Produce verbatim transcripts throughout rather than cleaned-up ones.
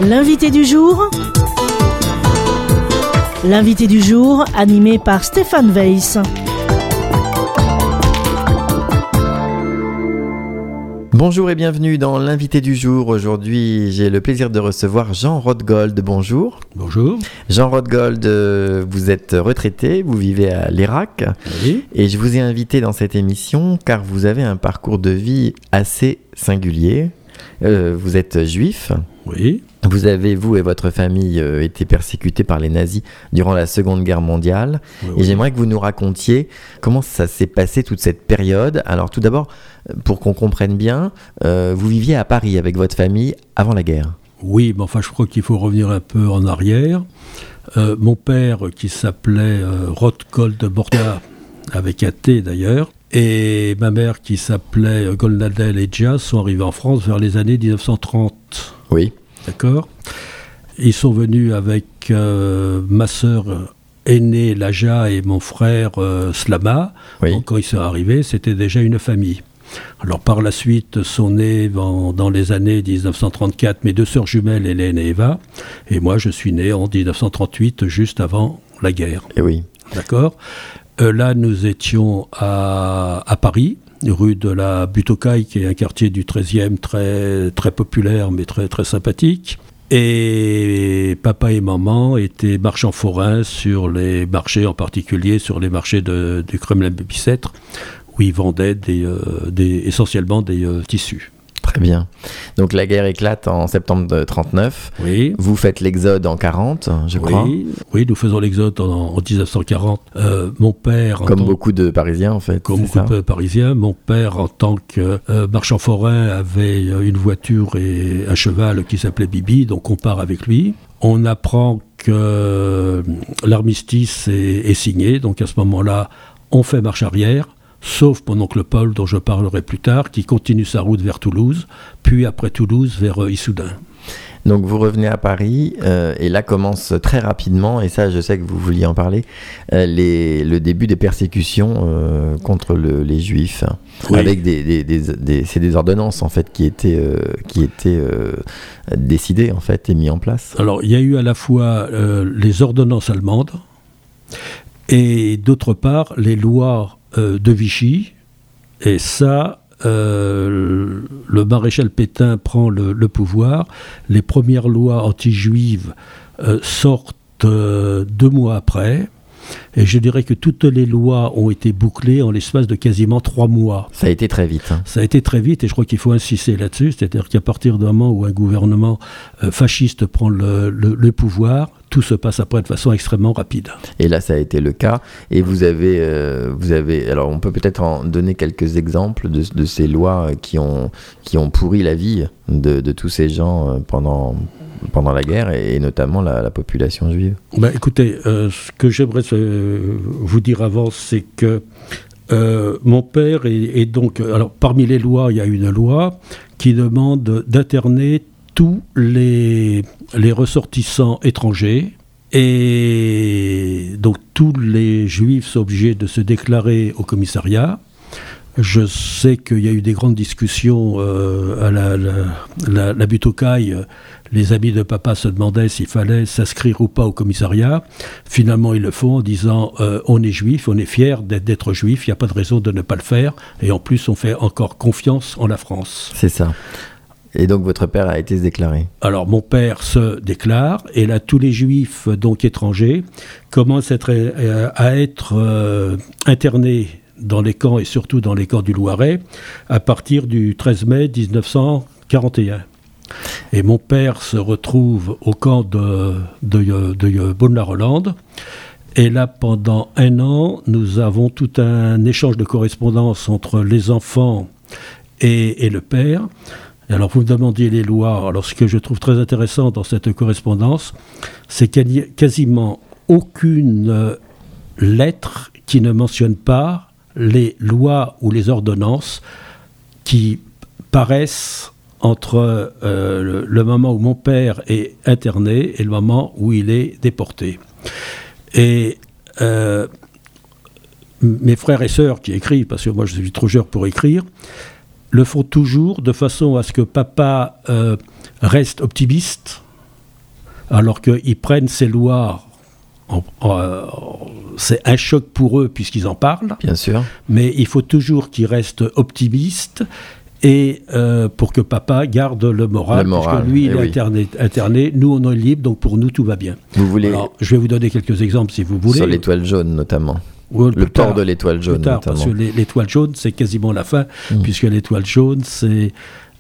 L'invité du jour. L'invité du jour, animé par Stéphane Weiss. Bonjour et bienvenue dans l'invité du jour. Aujourd'hui, j'ai le plaisir de recevoir Jean Rothgold. Bonjour. Bonjour. Jean Rothgold, euh, vous êtes retraité, vous vivez à l'Irak. Oui. Et je vous ai invité dans cette émission car vous avez un parcours de vie assez singulier. Euh, vous êtes juif. Oui. Vous avez, vous et votre famille, euh, été persécutés par les nazis durant la Seconde Guerre mondiale. Oui, et oui. j'aimerais que vous nous racontiez comment ça s'est passé toute cette période. Alors tout d'abord, pour qu'on comprenne bien, euh, vous viviez à Paris avec votre famille avant la guerre. Oui, mais enfin, je crois qu'il faut revenir un peu en arrière. Euh, mon père, qui s'appelait euh, Rothgold Borda, avec un T d'ailleurs, et ma mère, qui s'appelait euh, Golnadel Edja, sont arrivés en France vers les années dix-neuf cent trente. Oui. D'accord. Ils sont venus avec euh, ma sœur aînée, Laja, et mon frère, euh, Slama. Oui. Donc, quand ils sont arrivés, c'était déjà une famille. Alors, par la suite, sont nées dans, dans les années dix-neuf cent trente-quatre mes deux sœurs jumelles, Hélène et Eva. Et moi, je suis né en dix-neuf cent trente-huit, juste avant la guerre. Et oui. D'accord. Euh, là, nous étions à, à Paris, rue de la Butte aux Cailles, qui est un quartier du treizième très, très populaire, mais très, très sympathique. Et papa et maman étaient marchands forains sur les marchés, en particulier sur les marchés de, du Kremlin-Bicêtre, où ils vendaient des, euh, des, essentiellement des euh, tissus. Très bien. Donc la guerre éclate en septembre trente-neuf. Oui. Vous faites l'exode en quarante, je crois. Oui, oui, nous faisons l'exode en, en dix-neuf cent quarante. Euh, mon père... Comme tant, beaucoup de Parisiens, en fait. Comme c'est beaucoup ça de Parisiens. Mon père, en tant que euh, marchand forain, avait une voiture et un cheval qui s'appelait Bibi, donc on part avec lui. On apprend que euh, l'armistice est, est signé, donc à ce moment-là, on fait marche arrière. Sauf mon oncle Paul, dont je parlerai plus tard, qui continue sa route vers Toulouse, puis après Toulouse vers euh, Issoudun. Donc vous revenez à Paris, euh, et là commence très rapidement, et ça je sais que vous vouliez en parler, euh, les, le début des persécutions euh, contre le, les Juifs, Oui. avec des, des, des, des, c'est des ordonnances en fait qui étaient, euh, qui étaient euh, décidées en fait et mises en place. Alors il y a eu à la fois euh, les ordonnances allemandes, et d'autre part les lois euh, de Vichy, et ça... Euh, le maréchal Pétain prend le, le pouvoir, les premières lois anti-juives euh, sortent euh, deux mois après, et je dirais que toutes les lois ont été bouclées en l'espace de quasiment trois mois. Ça a été très vite. Hein. Ça a été très vite, et je crois qu'il faut insister là-dessus, c'est-à-dire qu'à partir du moment où un gouvernement euh, fasciste prend le, le, le pouvoir, tout se passe après de façon extrêmement rapide. Et là, ça a été le cas. Et vous avez, euh, vous avez, alors on peut peut-être en donner quelques exemples de, de ces lois qui ont, qui ont pourri la vie de, de tous ces gens pendant, pendant la guerre, et notamment la, la population juive. Ben, écoutez, euh, ce que j'aimerais euh, vous dire avant, c'est que euh, mon père est, est donc... Alors, parmi les lois, il y a une loi qui demande d'interner tous les, les ressortissants étrangers, et donc tous les juifs sont obligés de se déclarer au commissariat. Je sais qu'il y a eu des grandes discussions euh, à la, la, la, la Butte aux Cailles. Les amis de papa se demandaient s'il fallait s'inscrire ou pas au commissariat. Finalement, ils le font en disant euh, on est juif, on est fier d'être, d'être juif, il n'y a pas de raison de ne pas le faire. Et en plus, on fait encore confiance en la France. C'est ça. Et donc votre père a été déclaré. Alors mon père se déclare, et là tous les juifs donc étrangers commencent à être, euh, à être euh, internés dans les camps, et surtout dans les camps du Loiret, à partir du treize mai dix-neuf cent quarante et un. Et mon père se retrouve au camp de, de, de, de Beaune-la-Rolande. Et là, pendant un an, nous avons tout un échange de correspondance entre les enfants et, et le père. Alors, vous me demandiez les lois. Alors, ce que je trouve très intéressant dans cette correspondance, c'est qu'il n'y a quasiment aucune lettre qui ne mentionne pas les lois ou les ordonnances qui paraissent entre euh, le, le moment où mon père est interné et le moment où il est déporté. Et euh, mes frères et sœurs qui écrivent, parce que moi je suis trop jeune pour écrire, le font toujours de façon à ce que papa euh, reste optimiste alors qu'ils prennent ces lois. En, en, c'est un choc pour eux puisqu'ils en parlent. Bien sûr. Mais il faut toujours qu'ils restent optimistes et euh, pour que papa garde le moral, le moral parce que lui il est oui. interné, interné, nous on est libre, donc pour nous tout va bien. Vous voulez... Alors, je vais vous donner quelques exemples si vous voulez. Sur l'étoile jaune notamment. Ou le port tard, de l'étoile jaune plus tard, notamment. Parce que l'étoile jaune c'est quasiment la fin, mmh. puisque l'étoile jaune c'est...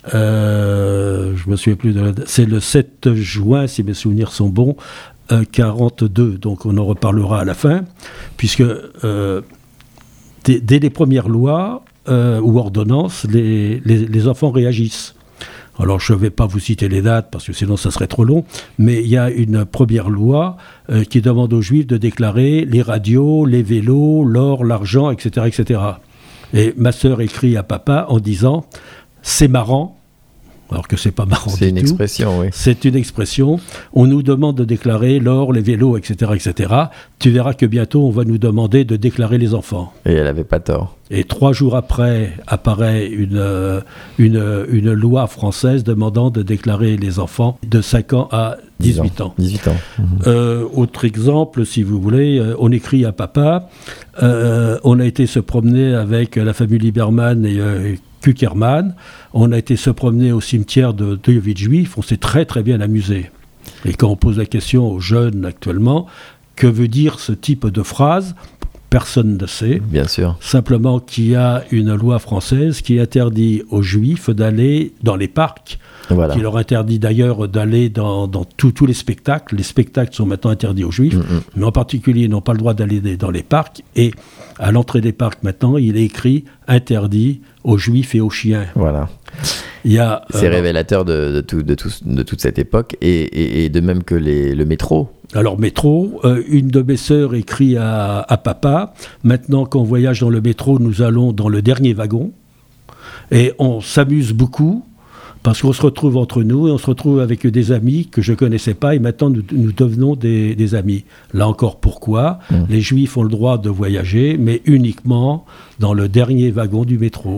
Euh, je me souviens plus de la... C'est le sept juin, si mes souvenirs sont bons, euh, quarante-deux, donc on en reparlera à la fin, puisque euh, dès, dès les premières lois euh, ou ordonnances, les, les, les enfants réagissent. Alors je ne vais pas vous citer les dates, parce que sinon ça serait trop long, mais il y a une première loi euh, qui demande aux Juifs de déclarer les radios, les vélos, l'or, l'argent, et cetera, et cetera. Et ma sœur écrit à papa en disant... C'est marrant, alors que c'est pas marrant du tout. C'est une expression, oui. C'est une expression. On nous demande de déclarer l'or, les vélos, et cetera, et cetera. Tu verras que bientôt, on va nous demander de déclarer les enfants. Et elle n'avait pas tort. Et trois jours après, apparaît une, une, une loi française demandant de déclarer les enfants de cinq ans à dix-huit ans. dix-huit ans. Mmh. Euh, autre exemple, si vous voulez, on écrit à papa. Euh, on a été se promener avec la famille Lieberman et... Euh, Kuckerman, on a été se promener au cimetière de Deuil juif, on s'est très très bien amusé. Et quand on pose la question aux jeunes actuellement, que veut dire ce type de phrase ? Personne ne sait. Bien sûr. Simplement qu'il y a une loi française qui interdit aux juifs d'aller dans les parcs, voilà. Qui leur interdit d'ailleurs d'aller dans, dans tous les spectacles. Les spectacles sont maintenant interdits aux juifs, mm-hmm. mais en particulier ils n'ont pas le droit d'aller dans les parcs. Et à l'entrée des parcs maintenant, il est écrit interdit aux juifs et aux chiens. Voilà. Il y a, c'est euh, révélateur de, de, tout, de, tout, de toute cette époque, et, et, et de même que les, le métro. Alors métro, euh, une de mes sœurs écrit à, à papa, maintenant qu'on voyage dans le métro, nous allons dans le dernier wagon, et on s'amuse beaucoup, parce qu'on se retrouve entre nous, et on se retrouve avec des amis que je ne connaissais pas, et maintenant nous, nous devenons des, des amis. Là encore, pourquoi ? mmh. Les Juifs ont le droit de voyager, mais uniquement dans le dernier wagon du métro.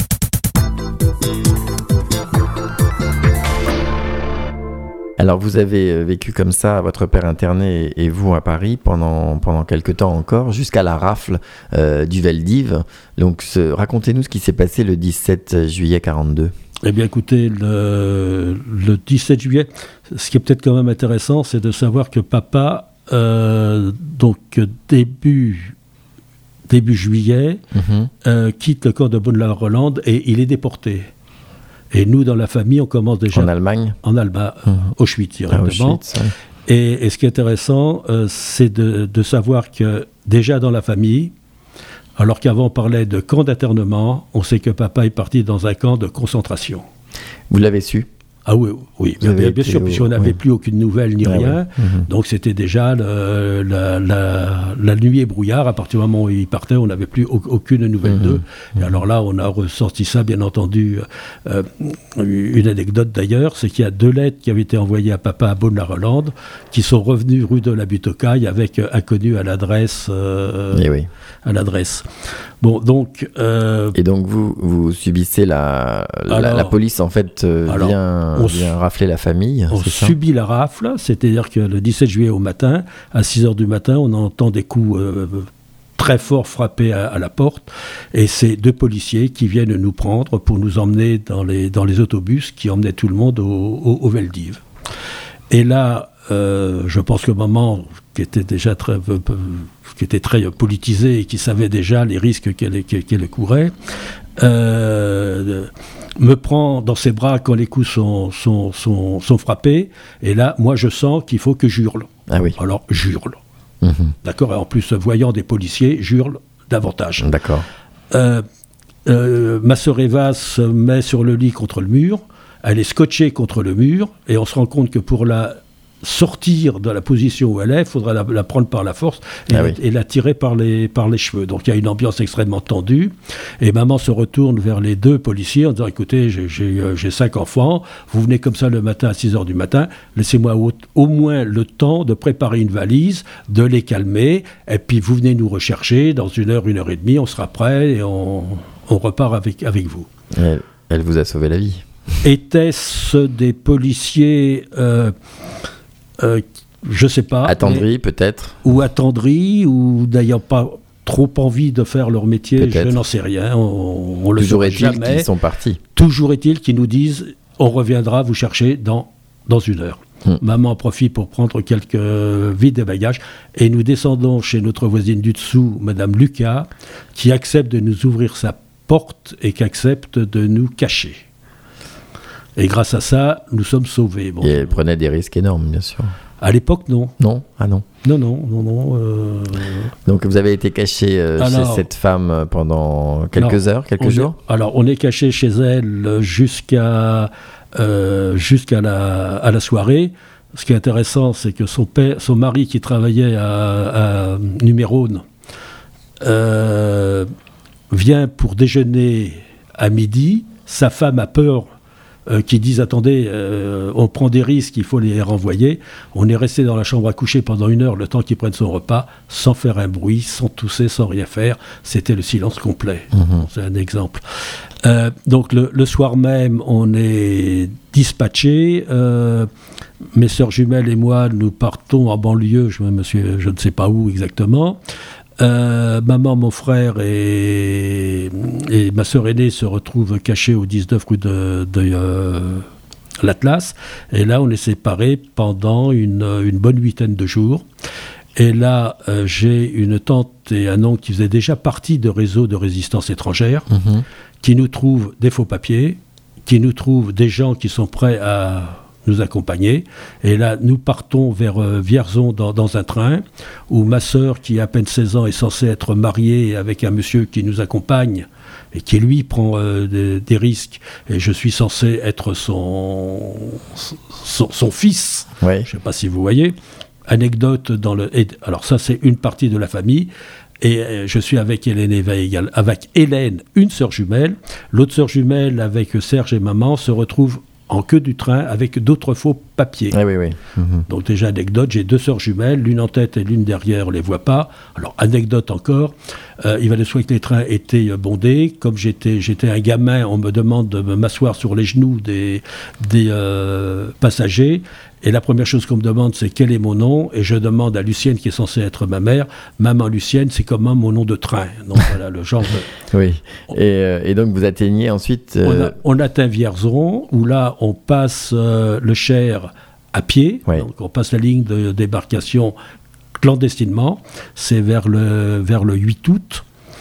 Alors vous avez vécu comme ça, votre père interné et vous à Paris pendant, pendant quelques temps encore, jusqu'à la rafle euh, du Veldiv. Donc ce, racontez-nous ce qui s'est passé le dix-sept juillet quarante-deux. Eh bien écoutez, le, le dix-sept juillet, ce qui est peut-être quand même intéressant, c'est de savoir que papa, euh, donc début, début juillet, mm-hmm. euh, quitte le camp de Bonne-la-Rolande et il est déporté. Et nous, dans la famille, on commence déjà... En Allemagne ? En Allemagne, mmh. Auschwitz, directement. Ah, Auschwitz, ouais. et, et ce qui est intéressant, euh, c'est de, de savoir que déjà dans la famille, alors qu'avant on parlait de camp d'internement, on sait que papa est parti dans un camp de concentration. Vous l'avez su ? Ah oui, oui bien, bien sûr, puisqu'on n'avait oui. plus aucune nouvelle ni ah rien. Oui. Mm-hmm. Donc c'était déjà le, la, la, la nuit et brouillard. À partir du moment où il partait, on n'avait plus au, aucune nouvelle mm-hmm. d'eux. Et mm-hmm. alors là, on a ressorti ça, bien entendu. Euh, une anecdote d'ailleurs, c'est qu'il y a deux lettres qui avaient été envoyées à papa à Bonne-la-Rolande, qui sont revenues rue de la Butte-aux-Cailles avec euh, inconnu à l'adresse. Euh, et oui. À l'adresse. Bon, donc... Euh, et donc vous, vous subissez la, la, alors, la police, en fait, euh, alors, vient, on vient rafler la famille, on c'est ça ? subit la rafle, c'est-à-dire que le dix-sept juillet au matin, à six heures du matin, on entend des coups euh, très forts frapper à, à la porte, et c'est deux policiers qui viennent nous prendre pour nous emmener dans les, dans les autobus qui emmenaient tout le monde au, au, au Veldiv. Et là, euh, je pense que maman, qui était déjà très... Euh, qui était très politisée et qui savait déjà les risques qu'elle, qu'elle courait, euh, me prend dans ses bras quand les coups sont, sont, sont, sont frappés, et là, moi, je sens qu'il faut que j'hurle. Ah oui. Alors, j'hurle. Mmh. D'accord ? Et en plus, voyant des policiers, j'hurle davantage. D'accord. Euh, euh, ma sœur Eva se met sur le lit contre le mur, elle est scotchée contre le mur, et on se rend compte que pour la... sortir de la position où elle est, il faudra la, la prendre par la force et, ah oui. et la tirer par les, par les cheveux. Donc il y a une ambiance extrêmement tendue, et maman se retourne vers les deux policiers en disant « Écoutez, j'ai, j'ai, j'ai cinq enfants, vous venez comme ça le matin à six heures du matin, laissez-moi au, au moins le temps de préparer une valise, de les calmer, et puis vous venez nous rechercher, dans une heure, une heure et demie, on sera prêt et on, on repart avec, avec vous. » elle, elle vous a sauvé la vie. Était-ce des policiers... Euh, euh, je sais pas. Attendris mais, peut-être. Ou attendris, ou n'ayant pas trop envie de faire leur métier, peut-être. Je n'en sais rien. On, on le saura jamais. Toujours est-il qu'ils sont partis. Toujours est-il qu'ils nous disent, on reviendra vous chercher dans, dans une heure. Hum. Maman en profite pour prendre quelques vides des bagages et nous descendons chez notre voisine du dessous, Madame Lucas, qui accepte de nous ouvrir sa porte et qui accepte de nous cacher. Et grâce à ça, nous sommes sauvés. Bon, et elle prenait des risques énormes, bien sûr. À l'époque, non. Non, ah non. Non, non, non, non. Euh... Donc vous avez été caché euh, alors, chez cette femme pendant quelques alors, heures, quelques jours est, Alors on est caché chez elle jusqu'à, euh, jusqu'à la, à la soirée. Ce qui est intéressant, c'est que son, père, son mari qui travaillait à, à Numérone euh, vient pour déjeuner à midi. Sa femme a peur euh, qu'ils disent « Attendez, euh, on prend des risques, il faut les renvoyer ». On est resté dans la chambre à coucher pendant une heure, le temps qu'il prenne son repas, sans faire un bruit, sans tousser, sans rien faire. C'était le silence complet. Mmh. C'est un exemple. Euh, donc le, le soir même, on est dispatchés. Euh, mes sœurs jumelles et moi, nous partons en banlieue, je, me suis, je ne sais pas où exactement. Euh, maman, mon frère et, et ma sœur aînée se retrouvent cachés au dix-neuf rue de, de euh, l'Atlas. Et là, on est séparés pendant une, une bonne huitaine de jours. Et là, euh, j'ai une tante et un oncle qui faisaient déjà partie de réseaux de résistance étrangère, mmh. qui nous trouvent des faux papiers, qui nous trouvent des gens qui sont prêts à nous accompagner. Et là, nous partons vers euh, Vierzon dans, dans un train où ma sœur, qui a à peine seize ans, est censée être mariée avec un monsieur qui nous accompagne et qui, lui, prend euh, des, des risques. Et je suis censé être son, son, son fils. Ouais. Je ne sais pas si vous voyez. Anecdote dans le... Et, alors ça, c'est une partie de la famille. Et euh, je suis avec Hélène Éveil, avec Hélène, une sœur jumelle. L'autre sœur jumelle, avec Serge et maman, se retrouve en queue du train avec d'autres faux papiers. Ah, oui, oui. Mmh. Donc déjà, anecdote, j'ai deux sœurs jumelles, l'une en tête et l'une derrière, on ne les voit pas. Alors, anecdote encore, euh, il va de soi que les trains étaient bondés. Comme j'étais, j'étais un gamin, on me demande de m'asseoir sur les genoux des, des euh, passagers. Et la première chose qu'on me demande, c'est quel est mon nom. Et je demande à Lucienne, qui est censée être ma mère, maman Lucienne, c'est comment mon nom de train. Donc voilà le genre de... Oui. Et, euh, et donc vous atteignez ensuite... Euh... On, a, on atteint Vierzon, où là, on passe euh, le Cher à pied. Oui. Donc on passe la ligne de débarcation clandestinement. C'est vers le, vers le huit août.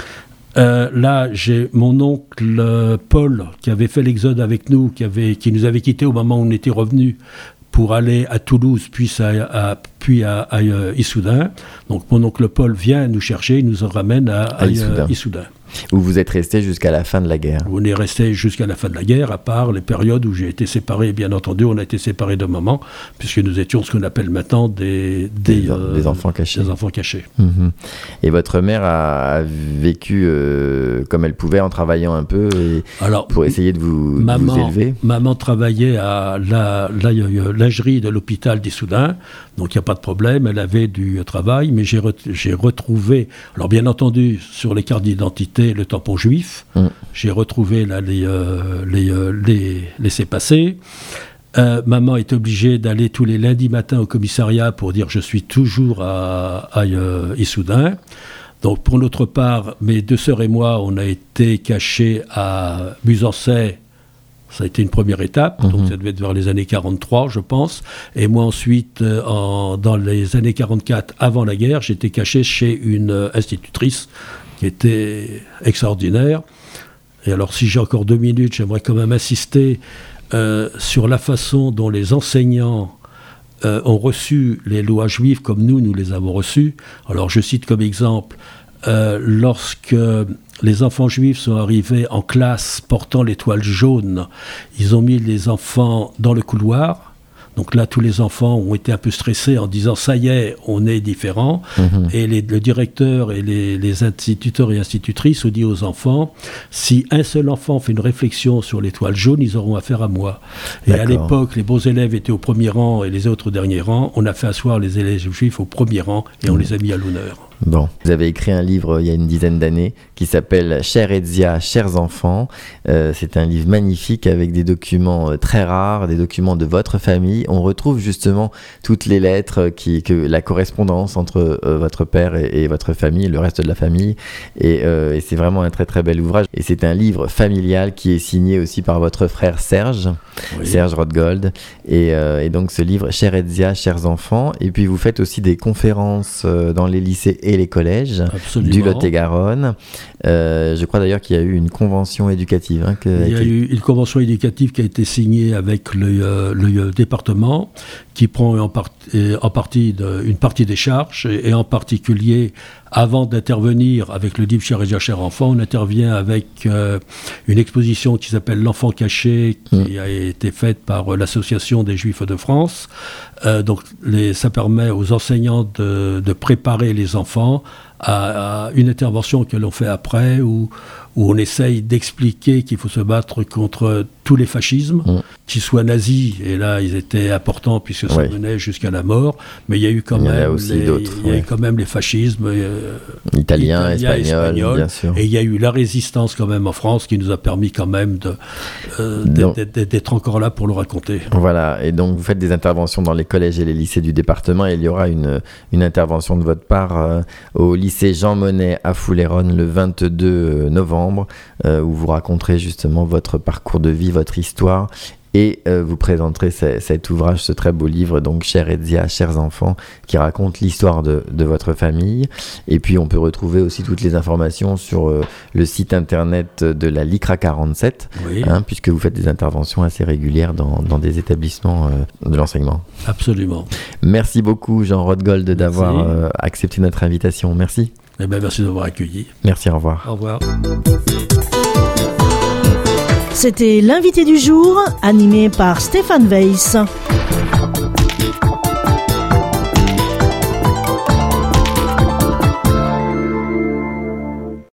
Euh, là, j'ai mon oncle euh, Paul, qui avait fait l'exode avec nous, qui, avait, qui nous avait quittés au moment où on était revenus, pour aller à Toulouse, puis à, à, puis à, à, à Issoudun. Donc mon oncle Paul vient nous chercher, il nous ramène à, à, à Issoudun. Issoudun. Où vous êtes resté jusqu'à la fin de la guerre. On est resté jusqu'à la fin de la guerre, à part les périodes où j'ai été séparé. Bien entendu, on a été séparés de maman, puisque nous étions ce qu'on appelle maintenant des, des, des, euh, des enfants cachés. Des enfants cachés. Mmh. Et votre mère a vécu euh, comme elle pouvait en travaillant un peu et Alors, pour essayer de vous, maman, de vous élever. Maman travaillait à la, la, la lingerie de l'hôpital d'Issoudun, donc il n'y a pas de problème, elle avait du travail, mais j'ai, re, j'ai retrouvé, alors bien entendu, sur les cartes d'identité, le tampon juif. Mmh. J'ai retrouvé là, les, euh, les, euh, les laissez-passer. Euh, maman est obligée d'aller tous les lundis matins au commissariat pour dire je suis toujours à, à euh, Issoudun. Donc pour notre part, mes deux sœurs et moi, on a été cachés à Musancey. Ça a été une première étape, mmh. donc ça devait être vers les années quarante-trois, je pense. Et moi ensuite, euh, en, dans les années quarante-quatre, avant la guerre, j'étais caché chez une euh, institutrice qui était extraordinaire. Et alors, si j'ai encore deux minutes, j'aimerais quand même insister euh, sur la façon dont les enseignants euh, ont reçu les lois juives comme nous, nous les avons reçues. Alors, je cite comme exemple, euh, lorsque les enfants juifs sont arrivés en classe portant l'étoile jaune, ils ont mis les enfants dans le couloir. Donc là, tous les enfants ont été un peu stressés en disant « ça y est, on est différents mmh. ». Et les, le directeur et les, les instituteurs et institutrices ont dit aux enfants « si un seul enfant fait une réflexion sur l'étoile jaune, ils auront affaire à moi ». Et D'accord. à l'époque, les bons élèves étaient au premier rang et les autres au dernier rang. On a fait asseoir les élèves juifs au premier rang et mmh. on les a mis à l'honneur. Bon, vous avez écrit un livre il y a une dizaine d'années qui s'appelle « Chère Edzia, chers enfants ». Euh, c'est un livre magnifique avec des documents euh, très rares, des documents de votre famille. On retrouve justement toutes les lettres, qui, que, la correspondance entre euh, votre père et, et votre famille, le reste de la famille. Et, euh, et c'est vraiment un très très bel ouvrage. Et c'est un livre familial qui est signé aussi par votre frère Serge, oui. Serge Rothgold. Et, euh, et donc ce livre « Chère Edzia, chers enfants ». Et puis vous faites aussi des conférences euh, dans les lycées et les collèges Absolument. Du Lot-et-Garonne. Euh, je crois d'ailleurs qu'il y a eu une convention éducative. Hein, que, Il y a qui... eu une convention éducative qui a été signée avec le, euh, le département, qui prend en, part, en partie de, une partie des charges, et, et en particulier, avant d'intervenir avec le livre Chère Edzia, chers enfants, on intervient avec euh, une exposition qui s'appelle L'Enfant caché, qui mmh. a été faite par euh, l'Association des Juifs de France. Euh, donc les, ça permet aux enseignants de, de préparer les enfants à, à une intervention que l'on fait après, où, où on essaye d'expliquer qu'il faut se battre contre tous les fascismes, mmh. qu'ils soient nazis, et là ils étaient importants puisque ça oui. menait jusqu'à la mort, mais il y a eu quand, même, les, il y a oui. eu quand même les fascismes euh, italiens, espagnols, espagnol, bien sûr. Et il y a eu la résistance quand même en France qui nous a permis quand même de, euh, donc, d'être, d'être encore là pour le raconter. Voilà, et donc vous faites des interventions dans les collèges et les lycées du département, et il y aura une, une intervention de votre part euh, au lycée Jean Monnet à Foulayronnes le vingt-deux novembre, euh, où vous raconterez justement votre parcours de vie, votre histoire, et euh, vous présenterez c- cet ouvrage, ce très beau livre, donc Chère Edzia, chers enfants, qui raconte l'histoire de, de votre famille. Et puis on peut retrouver aussi toutes les informations sur euh, le site internet de la Lycra quarante-sept, oui. hein, puisque vous faites des interventions assez régulières dans, dans des établissements euh, de l'enseignement. Absolument. Merci beaucoup Jean Rothgold d'avoir euh, accepté notre invitation. Merci. Eh bien, merci d'avoir accueilli. Merci, au revoir. Au revoir. C'était l'invité du jour, animé par Stéphane Weiss.